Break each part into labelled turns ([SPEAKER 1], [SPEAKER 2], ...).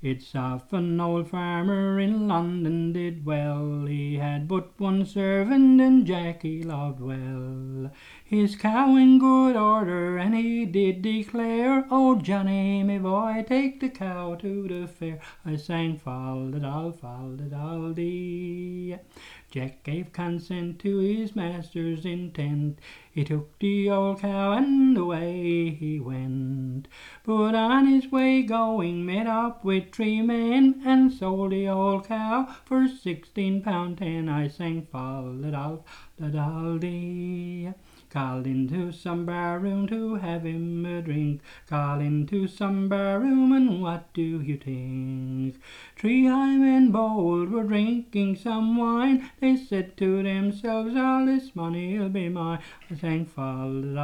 [SPEAKER 1] It's of an old farmer in London did well. He had but one servant and Jack he loved well. His cow in good order and he did declare, "Oh Johnny, me boy, take the cow to the fair." I sang fal de dal dee. Jack gave consent to his master's intent. He took the old cow and away he went. But on his way going met up with 3 men and sold the old cow for £16.10. I sang fal de dal dee. Called into some bar room to have him a drink. Called into some bar room, and what do you think? 3 high men bold were drinking some wine. They said to themselves, "All this money'll be mine." I sang fal de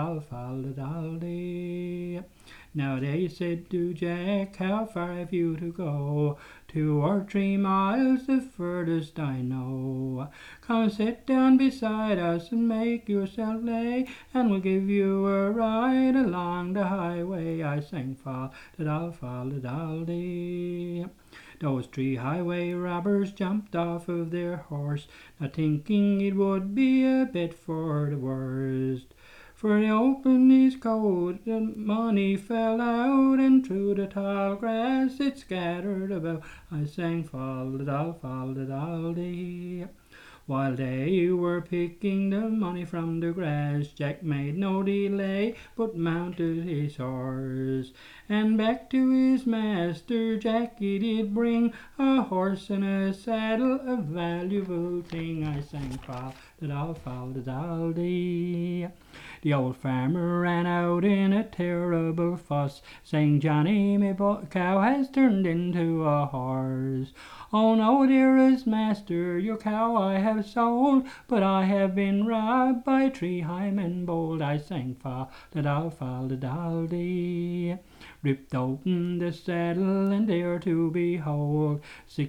[SPEAKER 1] dal dee. Now they said to Jack, "How far have you to go?" 2 or 3 miles, the furthest I know. "Come sit down beside us and make yourself lay, and we'll give you a ride along the highway." I sang fal de dal dee. Those 3 highway robbers jumped off of their horse, not thinking it would be a bit for the worst. For he opened his coat, the money fell out, and through the tall grass it scattered about. I sang fal de dal dee. While they were picking the money from the grass, Jack made no delay, but mounted his horse. And back to his master Jack he did bring a horse and a saddle, a valuable thing. I sang fal de dal dee. The old farmer ran out in a terrible fuss, saying, "Johnny, me cow has turned into a horse." "Oh no, dearest master, your cow I have sold, but I have been robbed by 3 high men bold." I sang fal de dal dee. Ripped open the saddle, and there to behold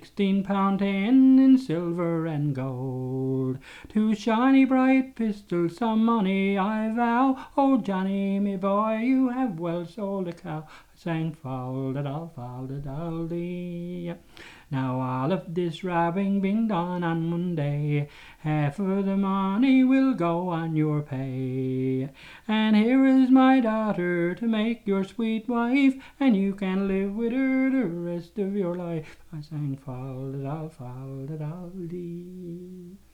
[SPEAKER 1] £16.10 in silver and gold. 2 shiny bright pistols, some money I vow. "Oh Johnny, me boy, you have well sold a cow." I sang fal de dal dee. Now all of this robbing been done on one day. Half of the money will go on your pay. And here is my daughter to make your sweet wife, and you can live with her the rest of your life. I sang fal de dal dee.